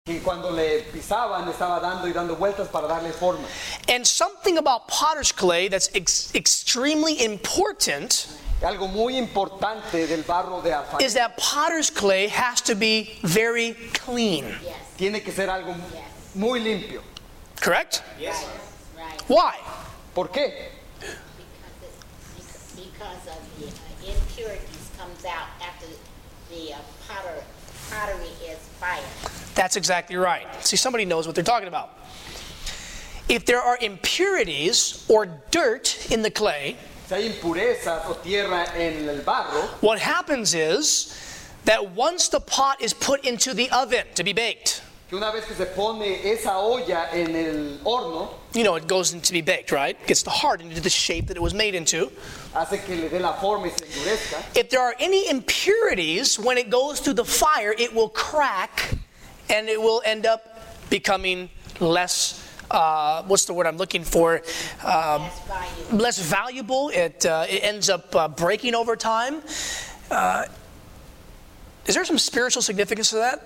Que cuando le pisaban estaba dando y dando vueltas para darle forma. And something about potter's clay that's extremely important Algo muy importante del barro de alfarería is that potter's clay has to be very clean. Yes. tiene que ser algo muy limpio. Correct? Yes. Right. Why? ¿Por qué? Because of the impurities comes out after the pottery is fired. That's exactly right. See, somebody knows what they're talking about. If there are impurities or dirt in the clay, Si hay impurezas o tierra en el barro, what happens is that once the pot is put into the oven to be baked, que una vez que se pone esa olla en el horno, you know, it goes into be baked, right? It gets hardened into the shape that it was made into. hace que le dé la forma y se endurezca. If there are any impurities, when it goes through the fire, it will crack and it will end up becoming less, what's the word I'm looking for? That's valuable. Less valuable. It ends up breaking over time. Is there some spiritual significance to that?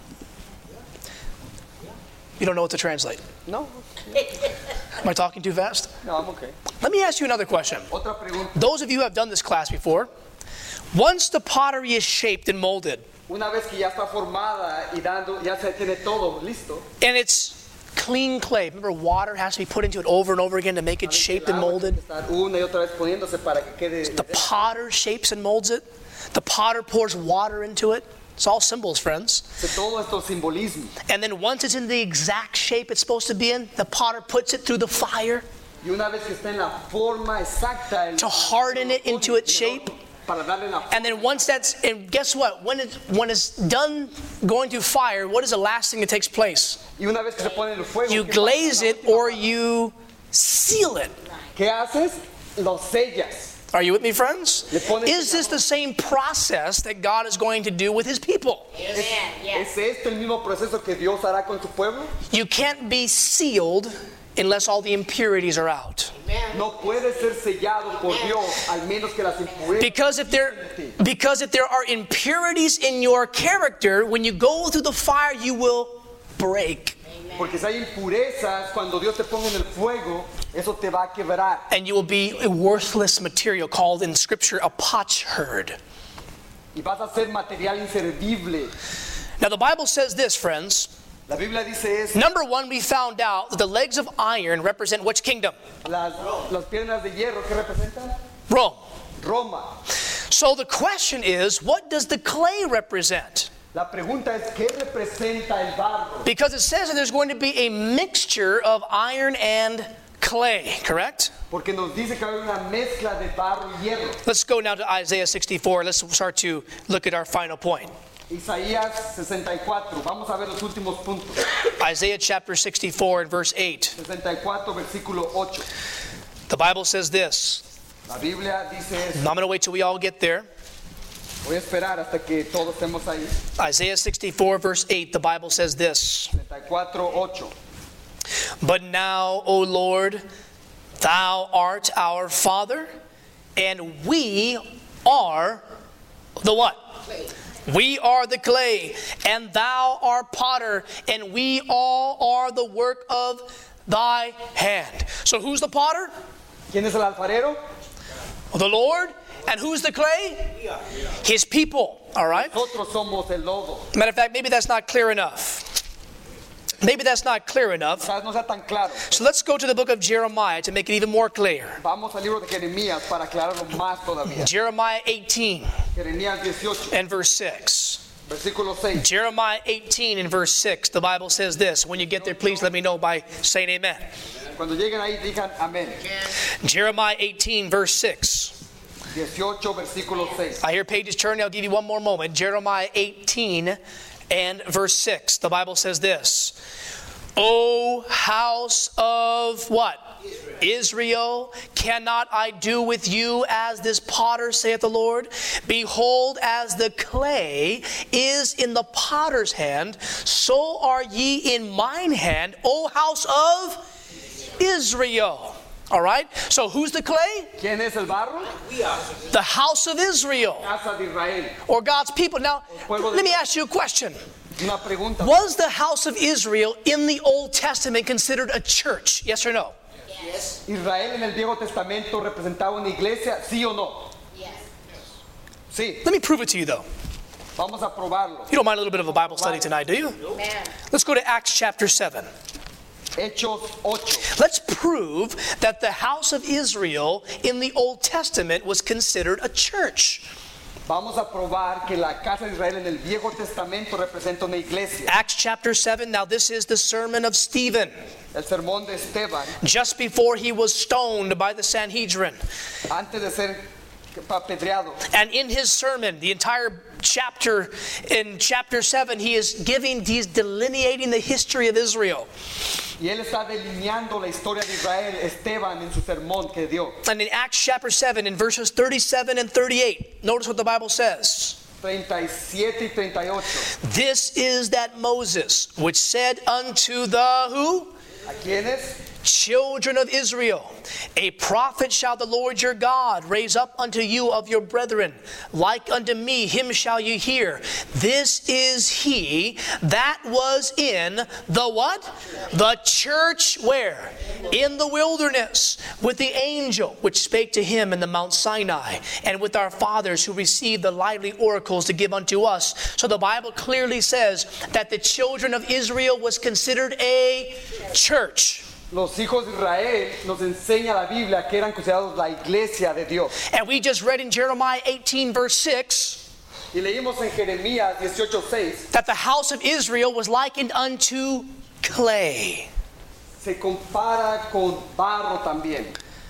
You don't know what to translate. No, Am I talking too fast? no, I'm okay. Let me ask you another question. Otra pregunta. Those of you who have done this class before, once the pottery is shaped and molded, Una vez que ya está formada y dando, ya se tiene todo listo, and it's clean clay. Remember, water has to be put into it over and over again to make it shaped and el agua molded. tiene que estar una y otra vez poniéndose para que quede. The potter shapes and molds it. The potter pours water into it. It's all symbols, friends. Todo esto simbolismo. And then once it's in the exact shape it's supposed to be in, the potter puts it through the fire Y una vez que está en la forma exacta, to harden it into its shape. para darle la And then once that's, and guess what? When it's done going through fire, what is the last thing that takes place? Y una vez que se pone en el fuego, You ¿qué glaze pasa? it or you seal it. ¿Qué haces? Los sellas. Are you with me, friends? Is this the same process that God is going to do with His people? Amen. Yes. ¿Es este el mismo proceso que Dios hará con su pueblo? You can't be sealed unless all the impurities are out. No puede ser sellado por Dios, al menos que las impurezas. Because if there are impurities in your character, when you go through the fire, you will break. Porque si hay impurezas, cuando Dios te ponga en el fuego, eso te va a quebrar. And you will be a worthless material called in Scripture a potsherd. Y vas a ser material inservible. Now the Bible says this, friends. La Biblia dice eso. Number one, we found out that the legs of iron represent which kingdom? Las piernas de hierro, ¿qué representan? Rome. Roma. So the question is, what does the clay represent? La pregunta es, ¿qué representa el barro? Because it says that there's going to be a mixture of iron and clay, correct? Porque nos dice que hay una mezcla de barro y hierro. Let's go now to Isaiah 64. Let's start to look at our final point. Isaías 64, vamos a ver los últimos puntos. Isaiah chapter 64 and verse 8. 64, versículo 8. The Bible says this. La Biblia dice eso. I'm going to wait till we all get there. Voy a esperar hasta que todos estemos ahí. Isaiah 64 verse 8, the Bible says this. 64, 8. But now, O Lord, Thou art our Father, and we are the what? Clay. We are the clay, and Thou art potter, and we all are the work of Thy hand. So who's the potter? ¿Quién es el alfarero? The Lord. And who's the clay? His people. All right? Nosotros somos el lodo. Matter of fact, maybe that's not clear enough. Maybe that's not clear enough. Quizás no sea tan claro. So let's go to the book of Jeremiah to make it even more clear. Vamos al libro de Jeremías para aclararlo más todavía. Jeremiah 18 Jeremías 18, and verse 6. versículo 6. Jeremiah 18 and verse 6. The Bible says this. When you get there, please let me know by saying amen. Cuando lleguen ahí, digan amén. Jeremiah 18 verse 6. 18, versículo 6. I hear pages turning. I'll give you one more moment. Jeremiah 18 and verse 6. The Bible says this. O house of what? Israel, cannot I do with you as this potter, saith the Lord? Behold, as the clay is in the potter's hand, so are ye in mine hand, O house of Israel. All right? So who's the clay? ¿Quién es el barro? The house of Israel, Casa de Israel. or God's people. Now, let me ask you a question. Una pregunta. Was the house of Israel in the Old Testament considered a church? Yes or no? Yes. ¿Israel en el Viejo Testamento representaba una iglesia? ¿Sí o no? Yes. Sí. Let me prove it to you, though. Vamos a probarlo. You don't mind a little bit of a Bible study tonight, do you? Amen. Let's go to Acts chapter 7. Hechos 8. Let's prove that the house of Israel in the Old Testament was considered a church. Vamos a probar que la casa de Israel en el Viejo Testamento representa una iglesia. Acts chapter 7, now this is the sermon of Stephen, El sermón de Esteban, just before he was stoned by the Sanhedrin. antes de ser apedreado. And in his sermon, the entire chapter, in chapter 7, he's delineating the history of Israel. Y él está delineando la historia de Israel, Esteban, en su sermón que dio. And in Acts chapter 7, in verses 37 and 38, notice what the Bible says. 37 y 38. This is that Moses, which said unto the who? ¿A quiénes? Children of Israel, a prophet shall the Lord your God raise up unto you of your brethren, like unto me, him shall you hear. This is he that was in the what? The church where? In the wilderness, with the angel which spake to him in the Mount Sinai, and with our fathers who received the lively oracles to give unto us. So the Bible clearly says that the children of Israel was considered a church. Los hijos de Israel nos enseña la Biblia que eran considerados la iglesia de Dios. And we just read in Jeremiah 18 verse 6 Y leímos en Jeremías 18:6, that the house of Israel was likened unto clay. se compara con barro también.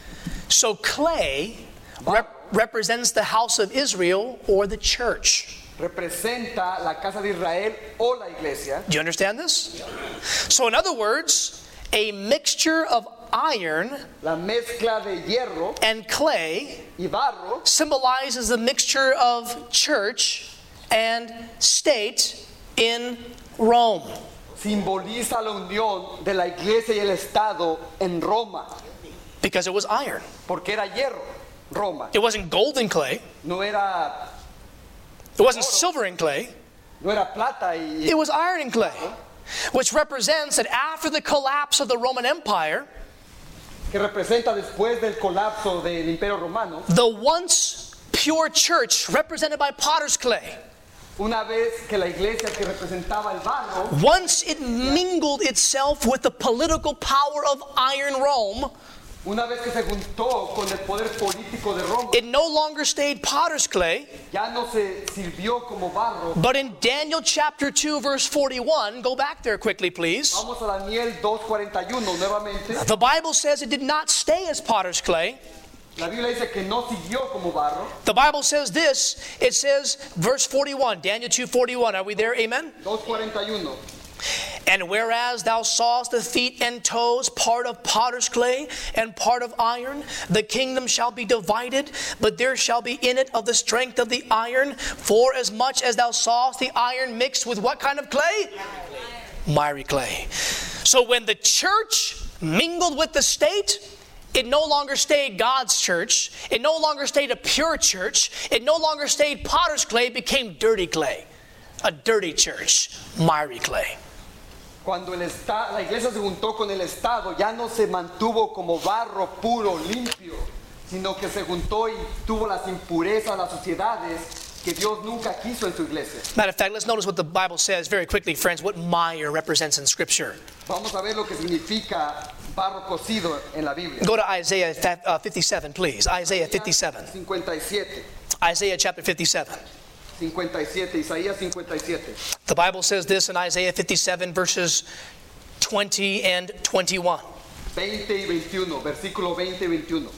So clay represents the house of Israel or the church. Representa la casa de Israel o la iglesia. Do you understand this? So in other words, a mixture of iron La mezcla de hierro and clay y barro symbolizes the mixture of church and state in Rome. simboliza la unión de la iglesia y el Estado en Roma, Because it was iron. porque era hierro, Roma. It wasn't golden clay. No era, It wasn't silver and clay. no era plata y It was iron and clay. Which represents that after the collapse of the Roman Empire, que representa después del colapso del Imperio Romano, the once pure church represented by potter's clay, una vez que la iglesia que representaba el barro, once it mingled itself with the political power of iron Rome, una vez que se juntó con el poder político de Roma, it no longer stayed potter's clay, ya no se sirvió como barro. but in Daniel chapter 2 verse 41, go back there quickly please, Vamos a Daniel 2:41 nuevamente. the Bible says it did not stay as potter's clay. La Biblia dice que no siguió como barro. The Bible says this, it says verse 41, Daniel 2:41, are we there, amen? 2:41. And whereas thou sawest the feet and toes, part of potter's clay and part of iron, the kingdom shall be divided, but there shall be in it of the strength of the iron, for as much as thou sawest the iron mixed with what kind of clay? Miry clay. So when the church mingled with the state, it no longer stayed God's church. It no longer stayed a pure church. It no longer stayed potter's clay. It became dirty clay. A dirty church. Miry clay. Cuando la iglesia se juntó con el Estado, ya no se mantuvo como barro puro, limpio, sino que se juntó y tuvo las impurezas, las suciedades que Dios nunca quiso en su iglesia. Matter of fact, let's notice what the Bible says very quickly, friends, what mire represents in Scripture. Vamos a ver lo que significa barro cocido en la Biblia. Go to Isaiah 57, please. Isaiah 57. 57. Isaiah chapter 57. 57, Isaías 57. The Bible says this in Isaiah 57, verses 20 and 21. 20 y 21, versículo 20 y 21.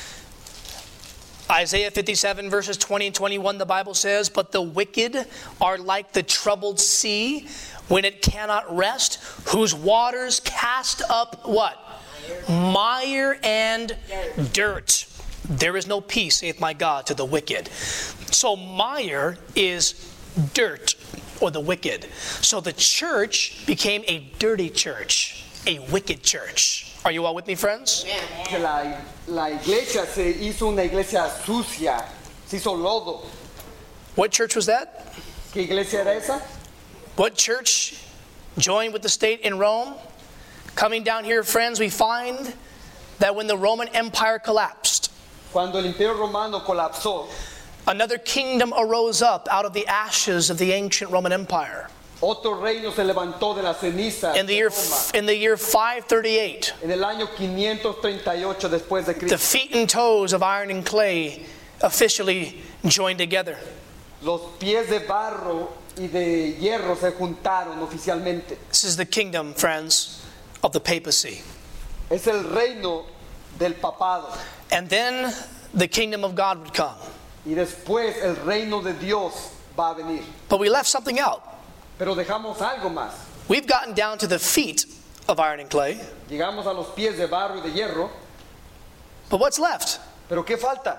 Isaiah 57, verses 20 and 21, the Bible says, but the wicked are like the troubled sea when it cannot rest, whose waters cast up what? Mire and dirt. There is no peace, saith my God, to the wicked. So mire is dirt, or the wicked. So the church became a dirty church, a wicked church. Are you all with me, friends? Que la iglesia se hizo una iglesia sucia, se hizo lodo. What church was that? ¿Qué iglesia era esa? What church joined with the state in Rome? Coming down here, friends, we find that when the Roman Empire collapsed, Cuando el Imperio Romano colapsó, another kingdom arose up out of the ashes of the ancient Roman Empire. otro reino se levantó de las cenizas In the de year, Roma. in the year 538, En el año 538 después de the Cristo, feet and toes of iron and clay officially joined together. los pies de barro y de hierro se juntaron oficialmente. This is the kingdom, friends, of the papacy. Es el reino del papado. And then the kingdom of God would come. Y después el reino de Dios va a venir. But we left something out. Pero dejamos algo más. We've gotten down to the feet of iron and clay. Llegamos a los pies de barro y de hierro. But what's left? Pero ¿qué falta?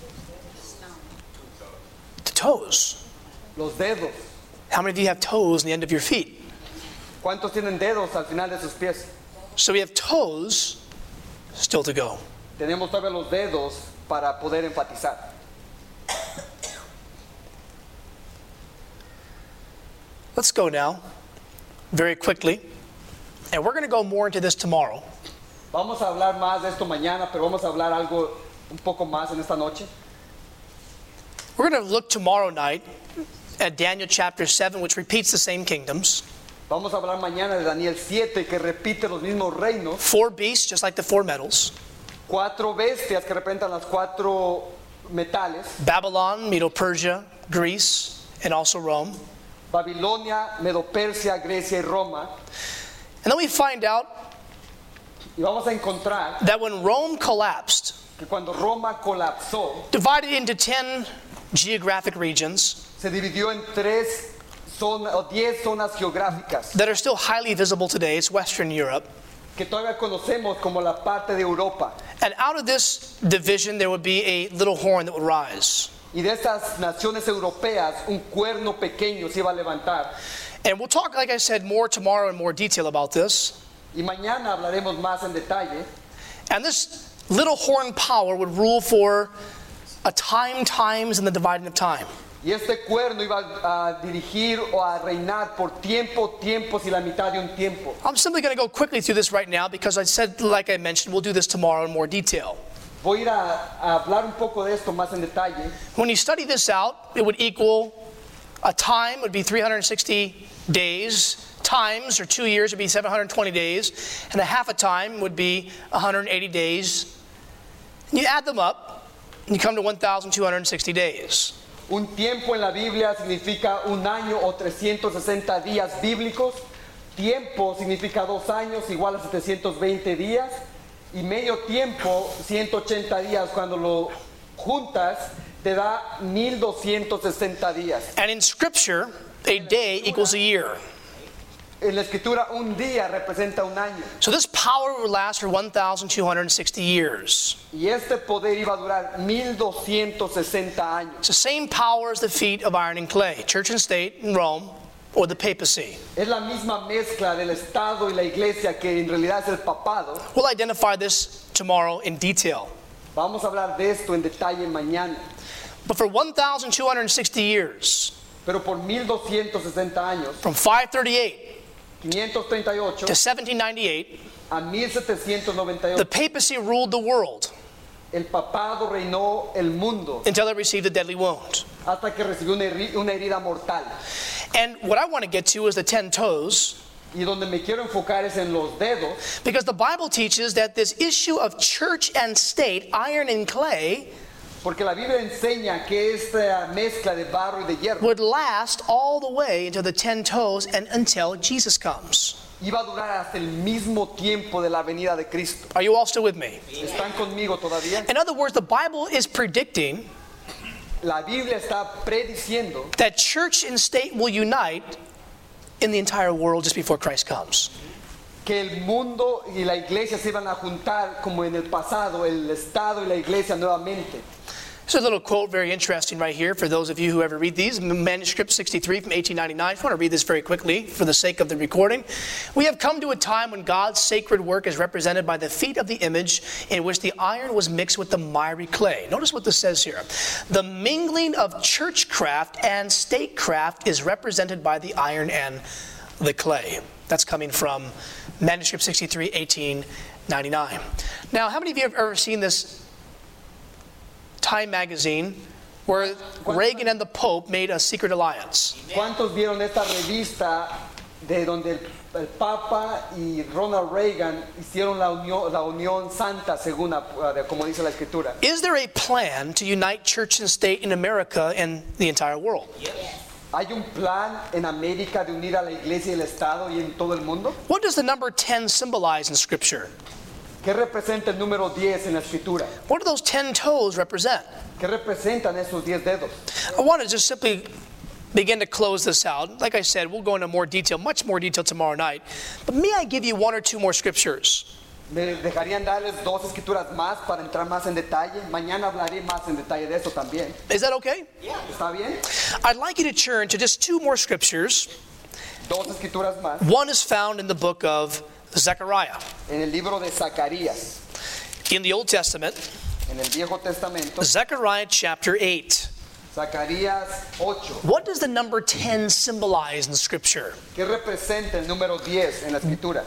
The toes. Los dedos. How many of you have toes in the end of your feet? ¿Cuántos tienen dedos al final de sus pies? So we have toes still to go. Tenemos todavía los dedos para poder enfatizar. Let's go now, very quickly. And we're going to go more into this tomorrow. Vamos a hablar más de esto mañana, pero vamos a hablar algo un poco más en esta noche. We're going to look tomorrow night at Daniel chapter 7, which repeats the same kingdoms. Vamos a hablar mañana de Daniel 7, que repite los mismos reinos. 4 beasts, just like the 4 metals. 4 bestias que representan las 4 metales. Babylon, Medo-Persia, Greece, and also Rome. Babilonia, Medo-Persia, Grecia y Roma. And then we find out Y vamos a encontrar that when Rome collapsed, que cuando Roma colapsó, divided into 10 geographic regions se dividió en 10 zonas geográficas that are still highly visible today. It's Western Europe. que todavía conocemos como la parte de Europa. And out of this division, there would be a little horn that would rise. Y de estas naciones europeas, un cuerno pequeño se iba a levantar. And we'll talk, like I said, more tomorrow in more detail about this. Y mañana hablaremos más en detalle. And this little horn power would rule for a times and the dividing of time. Y este cuerno iba a dirigir o a reinar por tiempos y la mitad de un tiempo. I'm simply going to go quickly through this right now because I said, like I mentioned, we'll do this tomorrow in more detail. Voy a ir a hablar un poco de esto más en detalle. When you study this out, it would equal a time would be 360 days, times or 2 years would be 720 days, and a half a time would be 180 days. And you add them up, and you come to 1,260 days. Un tiempo en la Biblia significa un año o 360 días bíblicos. Tiempo significa 2 años igual a 720 días. Y medio tiempo, 180 días. Cuando lo juntas, te da 1260 días. And in Scripture, a day equals a year. En la escritura, un día representa un año. So this power would last for 1,260 years. Y este poder iba a durar 1260 años. It's the same power as the feet of iron and clay, church and state in Rome, or the papacy. Es la misma mezcla del Estado y la Iglesia que en realidad es el papado. We'll identify this tomorrow in detail. Vamos a hablar de esto en detalle mañana. But for 1,260 years, Pero por 1260 años, from 538 538 to 1798, a 1798, the papacy ruled the world el papado reinó el mundo until it received a deadly wound. hasta que recibió una herida mortal. And what I want to get to is the 10 toes, Y donde me quiero enfocar es en los dedos, because the Bible teaches that this issue of church and state, iron and clay, porque la Biblia enseña que esta mezcla de barro y de hierro would last all the way into the 10 toes and until Jesus comes. iba a durar hasta el mismo tiempo de la venida de Cristo. Are you all still with me? ¿Están conmigo todavía? In other words, the Bible is predicting La Biblia está prediciendo that church and state will unite in the entire world just before Christ comes. que el mundo y la iglesia se iban a juntar como en el pasado, el Estado y la iglesia nuevamente. There's a little quote, very interesting right here for those of you who ever read these. Manuscript 63 from 1899. I just want to read this very quickly for the sake of the recording. We have come to a time when God's sacred work is represented by the feet of the image in which the iron was mixed with the miry clay. Notice what this says here. The mingling of churchcraft and statecraft is represented by the iron and the clay. That's coming from Manuscript 63, 1899. Now, how many of you have ever seen this Time magazine where Reagan and the Pope made a secret alliance? ¿Cuántos vieron esta revista de donde el Papa y Ronald Reagan hicieron la unión santa según como dice la Escritura? Is there a plan to unite church and state in America and the entire world? Yes. ¿Hay un plan en América de unir a la iglesia y el Estado y en todo el mundo? What does the number 10 symbolize in Scripture? ¿Qué representa el número 10 en la Escritura? What do those 10 toes represent? ¿Qué representan esos 10 dedos? I want to just simply begin to close this out. Like I said, we'll go into more detail, much more detail tomorrow night. But may I give you one or two more scriptures? ¿Me dejarían darles 2 escrituras más para entrar más en detalle? Mañana hablaré más en detalle de eso también. Is that okay? ¿Está bien? I'd like you to turn to just 2 more scriptures. 2 escrituras más. One is found in the book of Zechariah. En el libro de Zacarías, In the Old Testament, en el Viejo Testamento, Zechariah chapter 8. Zacarías 8. What does the number 10 symbolize in Scripture? ¿Qué representa el número 10 en la Escritura?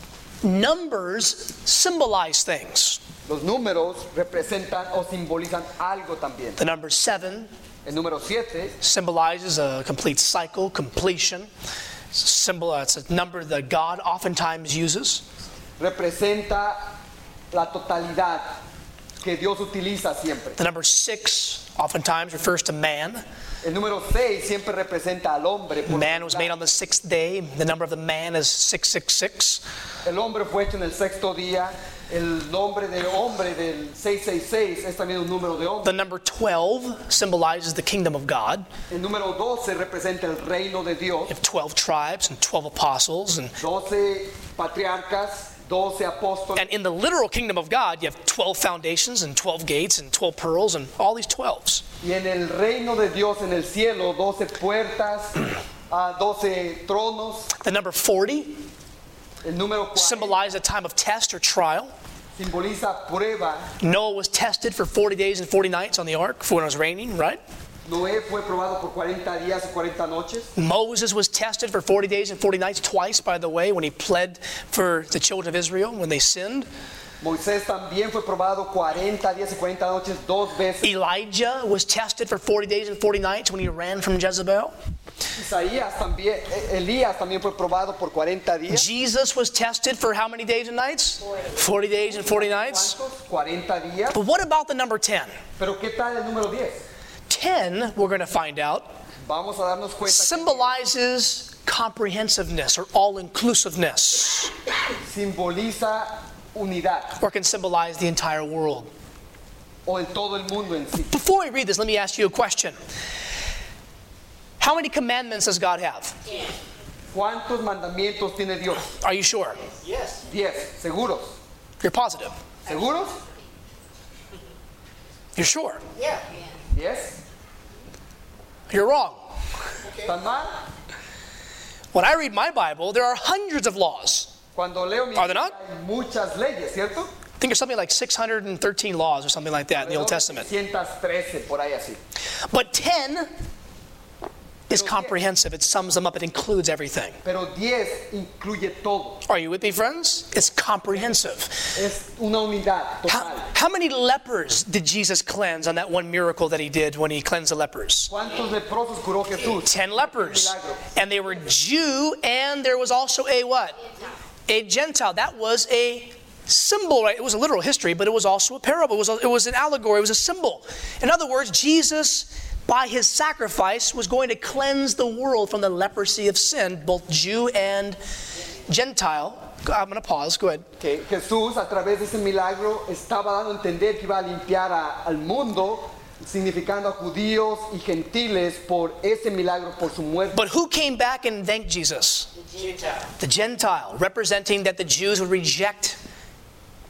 Numbers symbolize things. Los números representan o simbolizan algo también. The number 7 El número 7 symbolizes a complete cycle, completion. It's a number that God oftentimes uses. representa la totalidad que Dios utiliza siempre. The number 6 oftentimes refers to man. El número 6 siempre representa al hombre. Man was made on the 6th day. The number of the man is 666. El hombre fue hecho en el 6º día. El nombre del hombre del 666 es también un número de hombre. The number 12 symbolizes the kingdom of God. El número 12 representa el reino de Dios. You have 12 tribes and 12 apostles. And 12 patriarcas, 12 apóstoles. in the literal kingdom of God, you have 12 foundations and 12 gates and 12 pearls and all these 12s. Y en el reino de Dios en el cielo, 12 puertas, 12 tronos. The number 40 El número 40 symbolizes a time of test or trial. simboliza prueba. Noah was tested for 40 days and 40 nights on the ark when it was raining, right? Noé fue probado por 40 días y 40 noches. Moses was tested for 40 days and 40 nights twice, by the way, when he pled for the children of Israel when they sinned. Moisés también fue probado 40 días y 40 noches 2 veces. Elijah was tested for 40 days and 40 nights when he ran from Jezebel. Elías también fue probado por 40 días. Jesus was tested for how many days and nights? 40 days and 40 nights. ¿Cuántos? 40 días. But what about the number 10? Pero ¿qué tal el número 10? 10, we're going to find out, Vamos a darnos cuenta symbolizes comprehensiveness or all-inclusiveness, que simboliza unidad or can symbolize the entire world. o el todo el mundo en sí. Before we read this, let me ask you a question. How many commandments does God have? ¿Cuántos mandamientos tiene Dios? Are you sure? 10. ¿Seguros? You're positive? ¿Seguros? You're sure? 10. You're wrong. ¿Están mal? When I read my Bible, there are hundreds of laws. Cuando leo mi Are there not? Biblia, hay muchas leyes, ¿cierto? I think there's something like 613 laws or something like that in the Old Testament. 613 por ahí así. But 10 is comprehensive. It sums them up. It includes everything. Pero 10 incluye todo. Are you with me, friends? It's comprehensive. Es una unidad total. How many lepers did Jesus cleanse on that one miracle that he did when he cleansed the lepers? ¿Cuántos leprosos curó Jesús? 10 lepers. Milagro. And they were Jew, and there was also a what? A Gentile. That was a symbol, right? It was a literal history, but it was also a parable. It was an allegory. It was a symbol. In other words, Jesus, by his sacrifice, was going to cleanse the world from the leprosy of sin, both Jew and Gentile. I'm going to pause. Go ahead. Que Jesús, a través de ese milagro, estaba dando a entender que iba a limpiar al mundo, significando a judíos y gentiles por ese milagro, por su muerte. But who came back and thanked Jesus? The Gentile, representing that the Jews would reject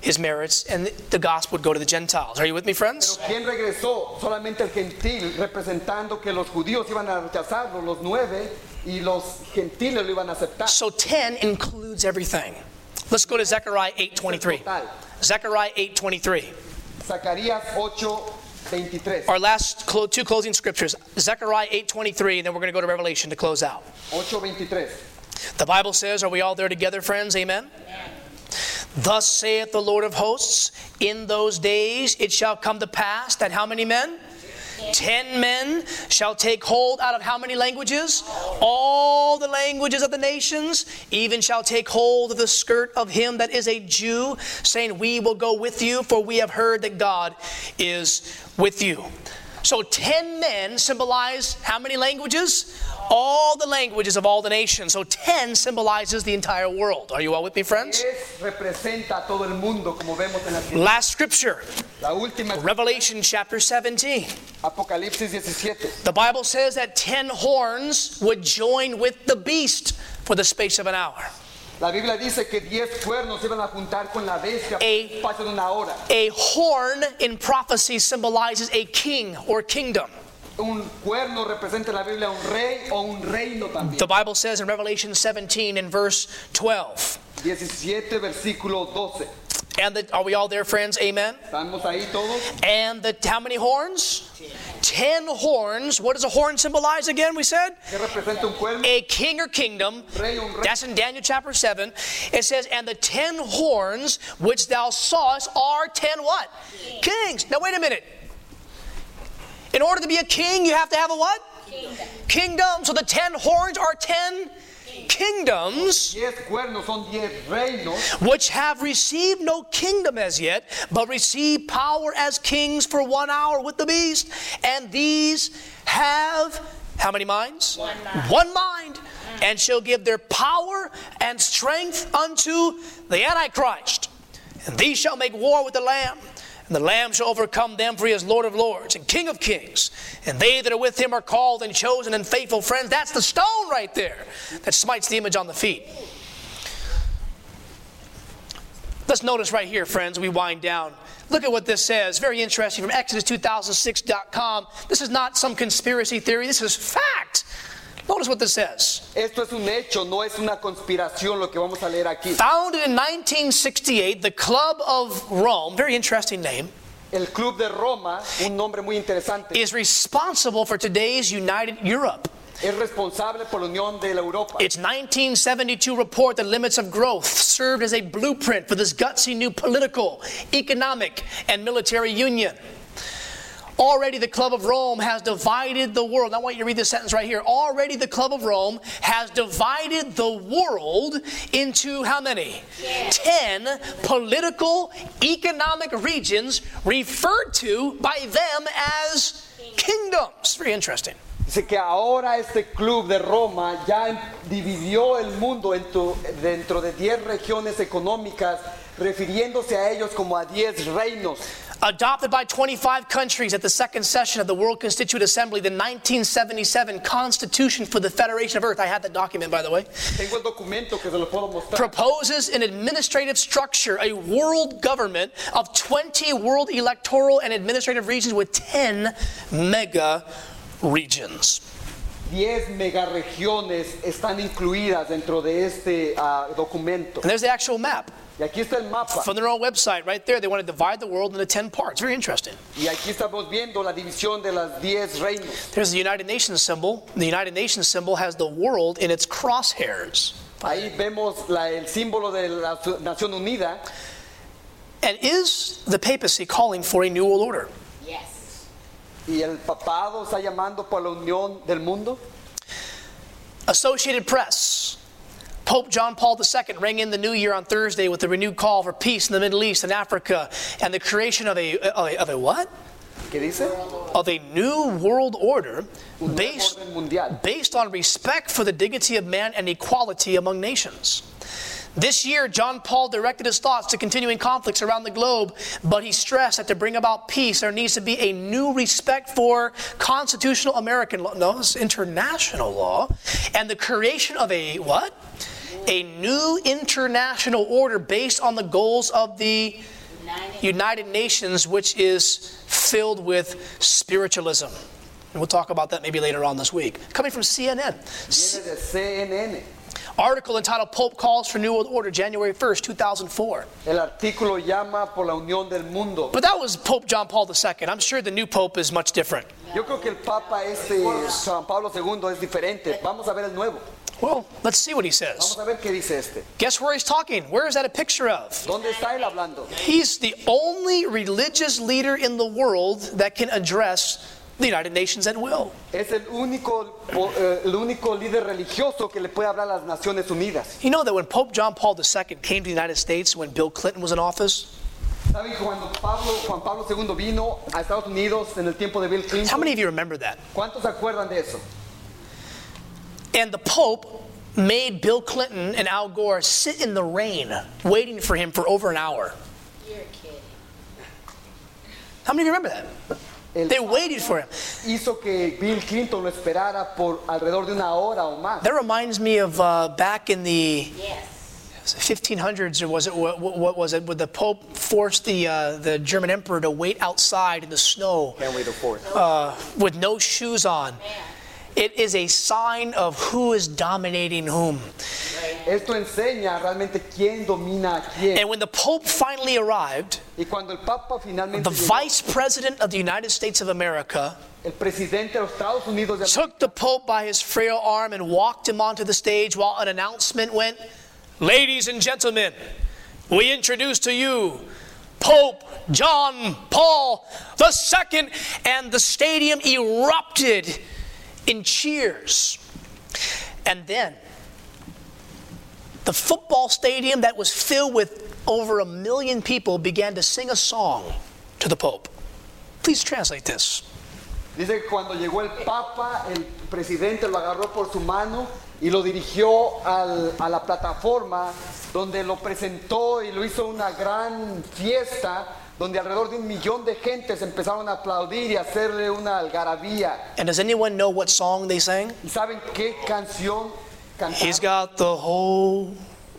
his merits, and the gospel would go to the Gentiles. Are you with me, friends? Pero ¿quién regresó? Solamente el gentil, representando que los judíos iban a rechazarlo, los 9, y los gentiles lo iban a aceptar. So 10 includes everything. Let's go to Zechariah 8:23. Total. Zechariah 8:23. Zacarías 8:23. Our last two closing scriptures, Zechariah 8:23, and then we're going to go to Revelation to close out. 8:23. The Bible says, are we all there together, friends? Amen? Thus saith the Lord of hosts, in those days it shall come to pass that how many men? 10 men shall take hold out of how many languages? All the languages of the nations, even shall take hold of the skirt of him that is a Jew, saying, we will go with you, for we have heard that God is with you. So 10 men symbolize how many languages? All the languages of all the nations. So 10 symbolizes the entire world. Are you all with me, friends? Representa a todo el mundo, como vemos en la Last scripture, La última, Revelation chapter 17. Apocalipsis 17. The Bible says that 10 horns would join with the beast for the space of an hour. La Biblia dice que 10 cuernos se iban a juntar con la bestia por el espacio de una hora. A horn in prophecy symbolizes a king or kingdom. Un cuerno representa en la Biblia un rey o un reino también. The Bible says in Revelation 17 in verse 12. 17 versículo 12. And are we all there, friends? Amen? ¿Estamos ahí todos? And how many horns? 10 horns. What does a horn symbolize again, we said? ¿Qué representa un cuerno? A king or kingdom. Rey, un rey. That's in Daniel chapter 7. It says, and the 10 horns which thou sawest are 10 what? Kings. Now wait a minute. In order to be a king, you have to have a what? Kingdom. So the 10 horns are 10 kingdoms, 10 cuernos son 10 reinos, which have received no kingdom as yet, but receive power as kings for 1 hour with the beast. And these have, how many minds? One mind. And shall give their power and strength unto the Antichrist. And these shall make war with the Lamb. And the Lamb shall overcome them, for he is Lord of lords and King of kings. And they that are with him are called and chosen and faithful friends. That's the stone right there that smites the image on the feet. Let's notice right here, friends, we wind down. Look at what this says. Very interesting from Exodus2006.com. This is not some conspiracy theory. This is fact. Notice what this says. Esto es un hecho, no es una conspiración lo que vamos a leer aquí. Founded in 1968, the Club of Rome, very interesting name, El Club de Roma, un nombre muy interesante, is responsible for today's United Europe. es responsable por la Unión de la Europa. Its 1972 report, The Limits of Growth, served as a blueprint for this gutsy new political, economic, and military union. Already the Club of Rome has divided the world. I want you to read this sentence right here. Already the Club of Rome has divided the world into how many? 10 political, economic regions referred to by them as kingdoms. Very interesting. Dice que ahora este Club de Roma ya dividió el mundo dentro de 10 regiones económicas, refiriéndose a ellos como a 10 reinos. Adopted by 25 countries at the second session of the World Constituent Assembly, the 1977 Constitution for the Federation of Earth, I had that document, by the way, Tengo el documento que se lo puedo mostrar. proposes an administrative structure, a world government of 20 world electoral and administrative regions with 10 mega regions. 10 megaregiones están incluidas dentro de este documento. And there's the actual map. Y aquí está el mapa. From their own website, right there, they want to divide the world into 10 parts. Very interesting. Y aquí estamos viendo la división de las 10 reinos. There's the United Nations symbol. The United Nations symbol has the world in its crosshairs. Ahí vemos el símbolo de la Nación Unida. And is the papacy calling for a new world order? Yes. Y el papado está llamando por la unión del mundo. Associated Press. Pope John Paul II rang in the new year on Thursday with a renewed call for peace in the Middle East and Africa and the creation of a what? ¿Qué dice? Of a new world order Un nuevo orden mundial. based on respect for the dignity of man and equality among nations. This year, John Paul directed his thoughts to continuing conflicts around the globe, but he stressed that to bring about peace, there needs to be a new respect for constitutional American law, no, it's international law, and the creation of a what? a new international order based on the goals of the United Nations, which is filled with spiritualism. And we'll talk about that maybe later on this week. Coming from CNN. Viene de CNN. Article entitled Pope Calls for New World Order, January 1st, 2004. El artículo llama por la unión del mundo. But that was Pope John Paul II. I'm sure the new Pope is much different. Yo creo que el Papa San Pablo II es diferente. Vamos a ver el nuevo. Well, let's see what he Vamos says. a ver qué dice este. Guess where he's talking? Where is that a picture of? ¿Dónde está él hablando? He's the only religious leader in the world that can address the United Nations at will. Es el único líder religioso que le puede hablar a las Naciones Unidas. You know that when Pope John Paul II came to the United States when Bill Clinton was in office, ¿Saben que cuando Juan Pablo II vino a Estados Unidos en el tiempo de Bill how Clinton? many of you remember that? ¿Cuántos se acuerdan de eso? And the Pope made Bill Clinton and Al Gore sit in the rain waiting for him for over an hour. You're kidding. How many of you remember that? El They waited for him. hizo que Bill Clinton lo esperara por alrededor de una hora o más. That reminds me of back in the Yes. 1500s, or was it what was it? Would the Pope force the German Emperor to wait outside in the snow Can't wait to force. with no shoes on? It is a sign of who is dominating whom. Esto enseña realmente quién domina a quién. And when the Pope finally arrived, Y cuando el Papa finalmente the llegó, Vice President of the United States of America el presidente de los Estados Unidos de took the Pope by his frail arm and walked him onto the stage while an announcement went, "Ladies and gentlemen, we introduce to you Pope John Paul II," and the stadium erupted in cheers. And then the football stadium that was filled with over 1 million people began to sing a song to the Pope. Please translate this. Dice que cuando llegó el Papa, el presidente lo agarró por su mano y lo dirigió a la plataforma donde lo presentó y lo hizo una gran fiesta donde alrededor de 1 millón de gentes empezaron a aplaudir y a hacerle una algarabía. And does anyone know what song they sang? ¿Y saben qué canción He's cantaron? got the whole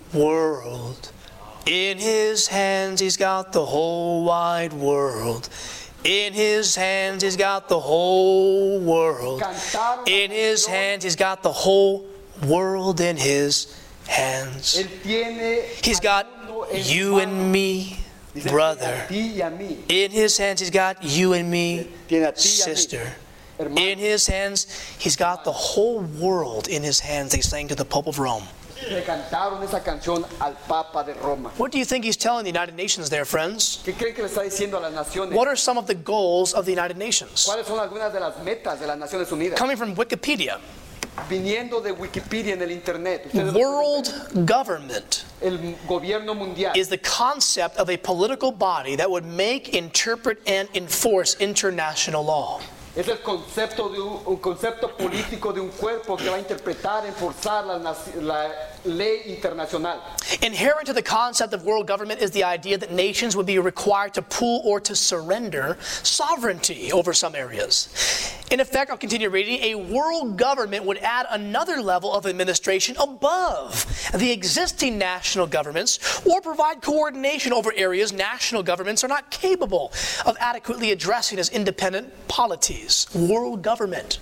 world in his hands. He's got the whole wide world in his hands. He's got the whole world Cantaron in la his canción. hands. He's got the whole world in his hands. Él tiene He's al got mundo en su you mano. and me, Dice, brother. a ti y a mí. In his hands, he's got you and me, Tiene a ti y a mí. sister. Hermano. In his hands, he's got the whole world in his hands, they sang to the Pope of Rome. Le cantaron esa canción al Papa de Roma. What do you think he's telling the United Nations there, friends? ¿Qué creen que le está diciendo a las naciones? What are some of the goals of the United Nations? ¿Cuáles son algunas de las metas de las Naciones Unidas? Coming from Wikipedia, Viniendo de Wikipedia en el internet, ustedes lo world government el gobierno mundial is the concept of a political body that would make, interpret, and enforce international law. es el concepto de un concepto político de un cuerpo que va a interpretar, enforzar la ley internacional. Inherent to the concept of world government is the idea that nations would be required to pool or to surrender sovereignty over some areas. In effect, I'll continue reading, a world government would add another level of administration above the existing national governments or provide coordination over areas national governments are not capable of adequately addressing as independent polities. World government.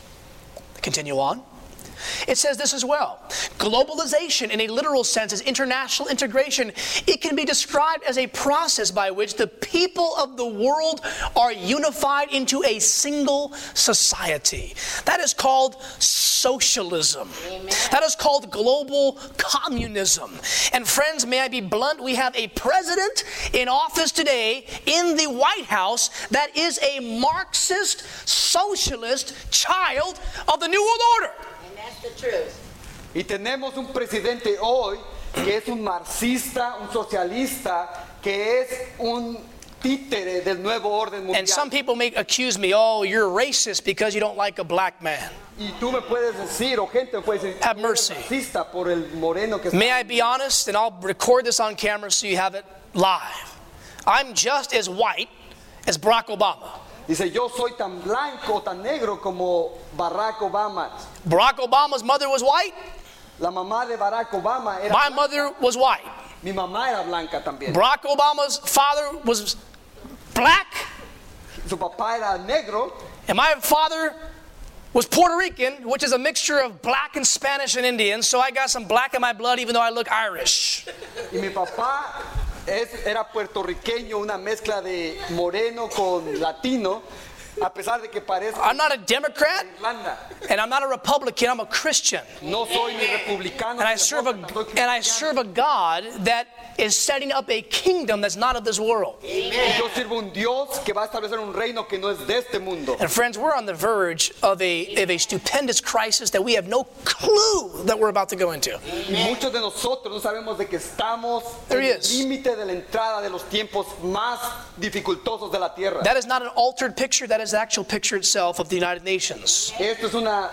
Continue on. It says this as well. Globalization in a literal sense is international integration. It can be described as a process by which the people of the world are unified into a single society. That is called socialism. Amen. That is called global communism. And friends, may I be blunt, we have a president in office today in the White House that is a Marxist, socialist child of the New World Order. And that's the truth. Y tenemos un presidente hoy que es un marxista, un socialista, que es un títere del nuevo orden mundial. And some people may accuse me, oh, you're racist because you don't like a black man. Y tú me puedes decir, o gente me puede decir, Have "Tú eres mercy." racista por el moreno que está. May I be honest, and I'll record this on camera so you have it live. I'm just as white as Barack Obama. Dice, yo soy tan blanco, tan negro como Barack Obama. Barack Obama's mother was white. La mamá de Barack Obama era My blanca. mother was white. Mi mamá era blanca también. Barack Obama's father was black, Su papá era negro and my father was Puerto Rican, which is a mixture of black and Spanish and Indian. So I got some black in my blood, even though I look Irish. y mi papá era puertorriqueño, una mezcla de moreno con latino, a pesar de que parece I'm not a Democrat, Irlanda. and I'm not a Republican. I'm a Christian. No soy ni republicano And I ni serve demócrata, soy and I cristiano. serve a God that is setting up a kingdom that's not of this world. Y yo sirvo un Dios que va a establecer un reino que no es de este mundo. And friends, we're on the verge of a stupendous crisis that we have no clue that we're about to go into. Y muchos de nosotros no sabemos de que estamos There en he el is. límite de la entrada de los tiempos más dificultosos de la tierra. That is not an altered picture, that is the actual picture itself of the United Nations. Esto es una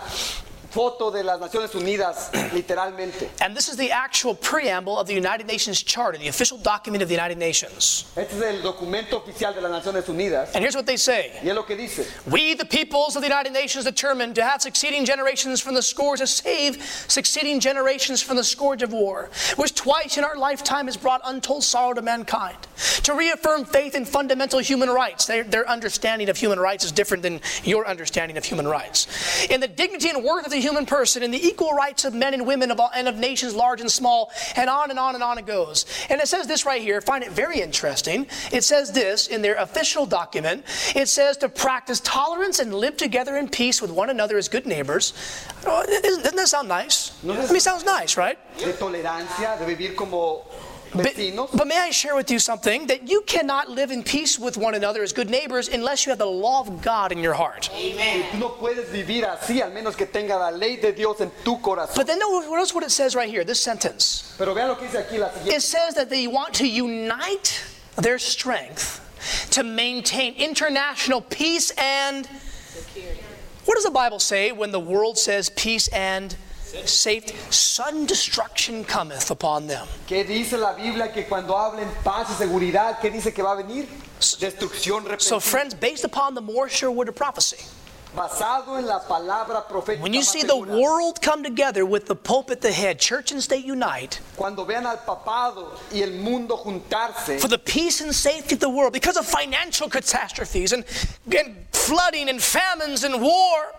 foto de las Naciones Unidas, literalmente. And this is the actual preamble of the United Nations Charter, the official document of the United Nations. Este es el documento oficial de las Naciones Unidas. And here's what they say. Y es lo que dice. We, the peoples of the United Nations, determined to have succeeding generations from the scourge, to save succeeding generations from the scourge of war, which twice in our lifetime has brought untold sorrow to mankind. To reaffirm faith in fundamental human rights. Their understanding of human rights is different than your understanding of human rights. In the dignity and worth of the human person, in the equal rights of men and women and of nations large and small, and on and on and on it goes. And it says this right here, find it very interesting. It says this in their official document. It says to practice tolerance and live together in peace with one another as good neighbors. Doesn't that sound nice? I mean, it sounds nice, right? De tolerancia, de vivir como vecinos. But may I share with you something? That you cannot live in peace with one another as good neighbors unless you have the law of God in your heart. Tú no puedes vivir así, al menos que tenga la ley de Dios en tu corazón. But then notice what it says right here, this sentence. Pero vean lo que dice aquí la siguiente. It says that they want to unite their strength to maintain international peace and Security. what does the Bible say when the world says peace and safety? Sudden destruction cometh upon them. ¿Qué dice la Biblia que cuando hablen paz y seguridad, qué dice que va a venir? Destrucción So repentina. friends, based upon the more sure word of prophecy, Basado en la palabra profética. when you más see the segura. world come together with the Pope at the head, church and state unite, Cuando vean al papado y el mundo juntarse for the peace and safety of the world, because of financial catastrophes and flooding and famines and war,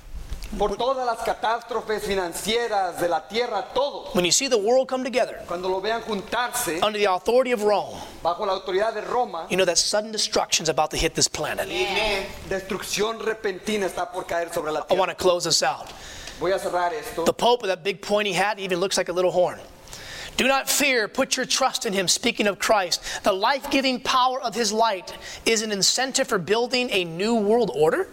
por todas las catástrofes financieras de la tierra, todo. when you see the world come together Cuando lo vean juntarse under the authority of Rome, bajo la autoridad de Roma, you know that sudden destruction is about to hit this planet. destrucción repentina está por caer sobre la I want tierra. to close this out. Voy a cerrar esto. The Pope with that big pointy hat even looks like a little horn. Do not fear, put your trust in him. Speaking of Christ, the life-giving power of his light is an incentive for building a new world order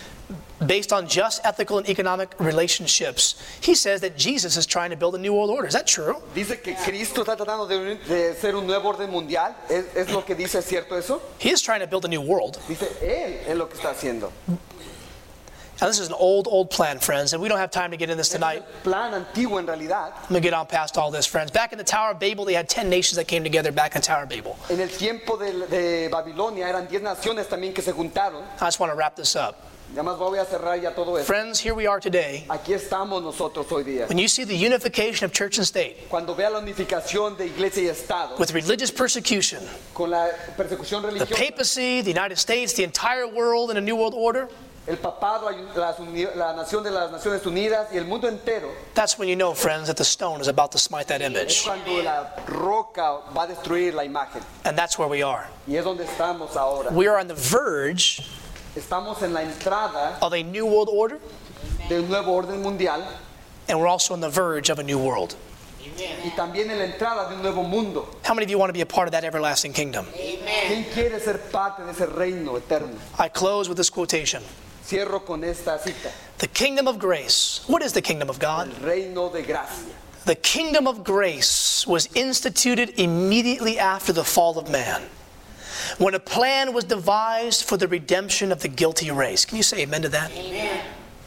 based on just ethical and economic relationships. He says that Jesus is trying to build a new world order. Is that true? Dice que Cristo está tratando de ser un nuevo orden mundial. ¿Es lo que dice? ¿Es cierto eso? He is trying to build a new world. Dice, Él es lo que está haciendo. Now, this is an old plan, friends, and we don't have time to get in this tonight. Plan antiguo en realidad. I'm going to get on past all this, friends. Back in the Tower of Babel, they had 10 nations that came together back in the Tower of Babel. En el tiempo de Babilonia eran 10 naciones también que se juntaron. I just want to wrap this up. Además voy a cerrar ya todo esto. Friends, here we are today. Aquí estamos nosotros hoy día. When you see the unification of church and state Cuando vea la unificación de iglesia y Estado, with religious persecution, con la persecución the religiosa, papacy, the United States, the entire world in a new world order, el papado, la nación de las Naciones Unidas y el mundo entero, that's when you know, friends, that the stone is about to smite that es image. cuando la roca va a destruir la imagen. And that's where we are. Y es donde estamos ahora. We are on the verge Estamos en la entrada of a new world order, de un nuevo orden mundial and we're also on the verge of a new world. y también en la entrada de un nuevo mundo. How many of you want to be a part of that everlasting kingdom? ¿Quién quiere ser parte de ese reino eterno? I close with this quotation. Cierro con esta cita. The kingdom of grace. What is the kingdom of God? El reino de gracia. The kingdom of grace was instituted immediately after the fall of man, when a plan was devised for the redemption of the guilty race. Can you say amen to that? Amen.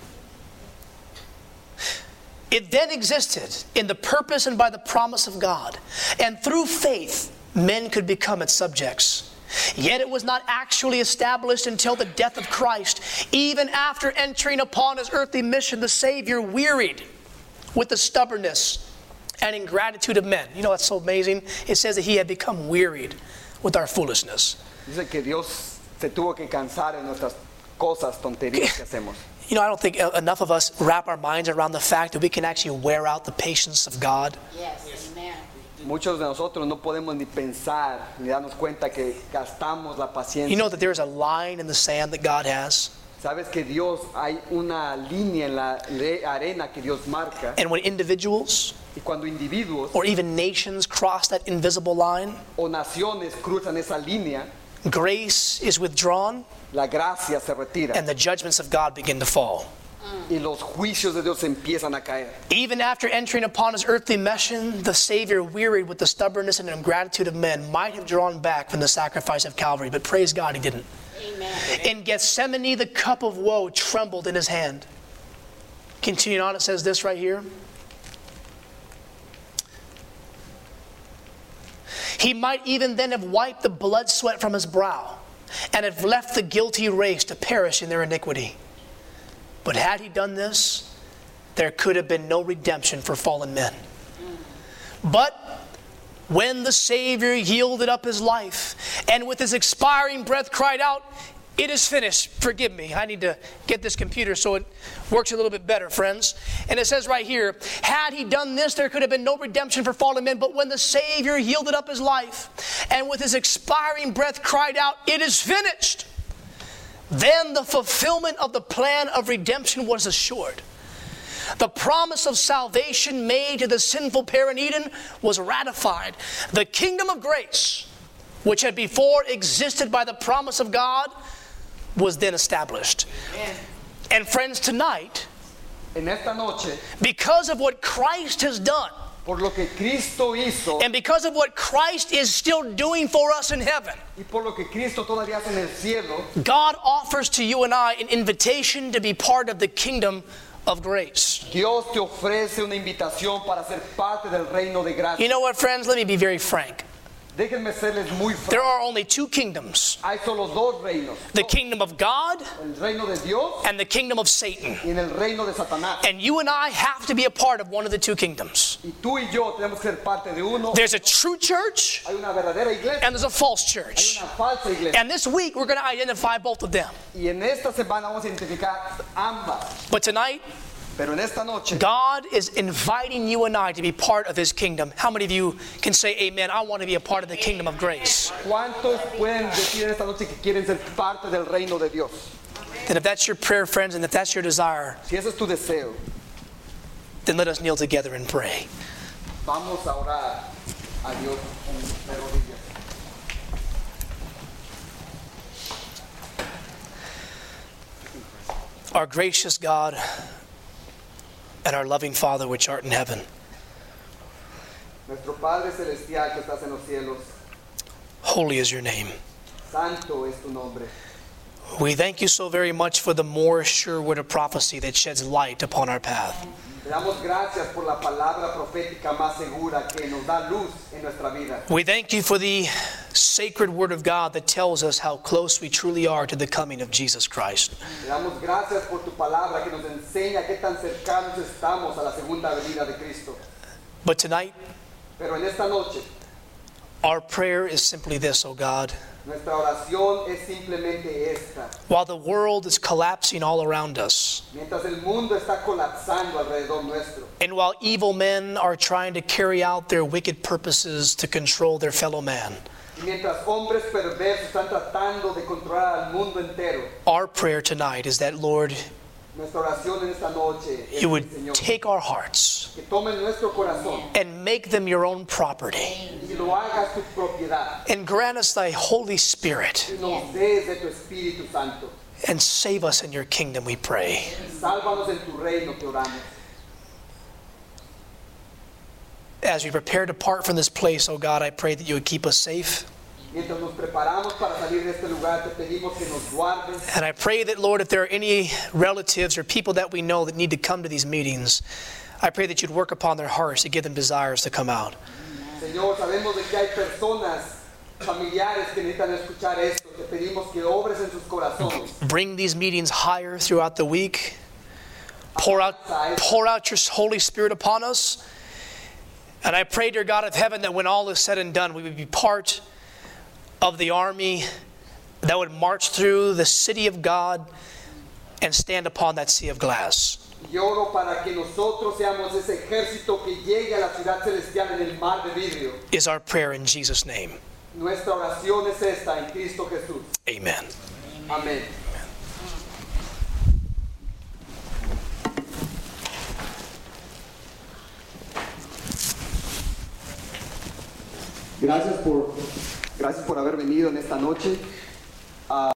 It then existed in the purpose and by the promise of God, and through faith men could become its subjects. Yet it was not actually established until the death of Christ. Even after entering upon his earthly mission, the Savior wearied with the stubbornness and ingratitude of men. You know, that's so amazing. It says that he had become wearied with our foolishness. Dice que Dios se tuvo que cansar en nuestras cosas, tonterías que hacemos. You know, I don't think enough of us wrap our minds around the fact that we can actually wear out the patience of God. Yes, amen. Muchos de nosotros no podemos ni pensar ni darnos cuenta que gastamos la paciencia. You know that there's a line in the sand that God has? Sabes que Dios, hay una línea en la arena que Dios marca, And when individuals y cuando individuos or even nations cross that invisible line, o naciones cruzan esa línea, grace is withdrawn la gracia se retira and the judgments of God begin to fall. y los juicios de Dios empiezan a caer. Even after entering upon his earthly mission, the Savior, wearied with the stubbornness and ingratitude of men, might have drawn back from the sacrifice of Calvary, but praise God, he didn't. Amen. In Gethsemane, the cup of woe trembled in his hand. Continuing on, it says this right here. He might even then have wiped the blood sweat from his brow and have left the guilty race to perish in their iniquity. But had he done this, there could have been no redemption for fallen men. But when the Savior yielded up his life and with his expiring breath cried out, "It is finished." Forgive me, I need to get this computer so it works a little bit better, friends. And it says right here, had he done this, there could have been no redemption for fallen men. But when the Savior yielded up his life and with his expiring breath cried out, "It is finished," then the fulfillment of the plan of redemption was assured. The promise of salvation made to the sinful pair in Eden was ratified. The kingdom of grace, which had before existed by the promise of God, was then established. Amen. And friends, tonight, En esta noche, because of what Christ has done, por lo que Cristo hizo and because of what Christ is still doing for us in heaven, y por lo que Cristo todavía hace en el cielo, God offers to you and I an invitation to be part of the kingdom of grace. Dios te ofrece una invitación para ser parte del reino de gracia. You know what, friends? Let me be very frank. Déjenme serles muy There franco. are only two kingdoms, Hay solo dos reinos. the kingdom of God El reino de Dios and the kingdom of Satan. y en el reino de Satanás. And you and I have to be a part of one of the two kingdoms. Y tú y yo tenemos que ser parte de uno. There's a true church Hay una verdadera iglesia, and there's a false hay church. una falsa iglesia. And this week we're going to identify both of them. Y en esta semana vamos a identificar ambas. But tonight, Pero en esta noche, God is inviting you and I to be part of his kingdom. How many of you can say amen? I want to be a part of the kingdom of grace. ¿cuántos pueden decir en esta noche que quieren ser parte del reino de Dios? And if that's your prayer, friends, and if that's your desire, Si ese es tu deseo, then let us kneel together and pray. vamos a orar a Dios de rodillas. Our gracious God and our loving Father which art in heaven, Nuestro Padre Celestial que estás en los cielos, holy is your name. santo es tu nombre. We thank you so very much for the more sure word of prophecy that sheds light upon our path. Te damos gracias por la palabra profética más segura que nos da luz en nuestra vida. We thank you for the sacred word of God that tells us how close we truly are to the coming of Jesus Christ. Te damos gracias por tu palabra que nos enseña qué tan cercanos estamos a la segunda venida de Cristo. But tonight, Pero en esta noche, our prayer is simply this, O God. nuestra oración es simplemente esta. While the world is collapsing all around us, Mientras el mundo está colapsando alrededor nuestro, and while evil men are trying to carry out their wicked purposes to control their fellow man, y mientras hombres perversos están tratando de controlar al mundo entero, our prayer tonight is that, Lord, nuestra oración en esta noche es, you would Señor, take our hearts que tomen nuestro corazón and make them your own property, y lo hagas tu propiedad and grant us thy Holy Spirit, y nos des de tu Espíritu Santo. and save us in your kingdom, we pray. Sálvanos en tu reino, te oramos. As we prepare to part from this place, O God, I pray that you would keep us safe. Mientras nos preparamos para salir de este lugar, te pedimos que nos guardes. And I pray that, Lord, if there are any relatives or people that we know that need to come to these meetings, I pray that you'd work upon their hearts to give them desires to come out. Señor, sabemos de que hay personas, familiares que necesitan escuchar esto. Te pedimos que obres en sus corazones. Bring these meetings higher throughout the week. Pour out your Holy Spirit upon us. And I pray, dear God of heaven, that when all is said and done, we would be part of the army that would march through the city of God and stand upon that sea of glass. Y oro para que nosotros seamos ese ejército que llegue a la ciudad celestial en el mar de vidrio. Is our prayer in Jesus' name. Nuestra oración es esta en Cristo Jesús. Amen. Amén. Gracias por haber venido en esta noche.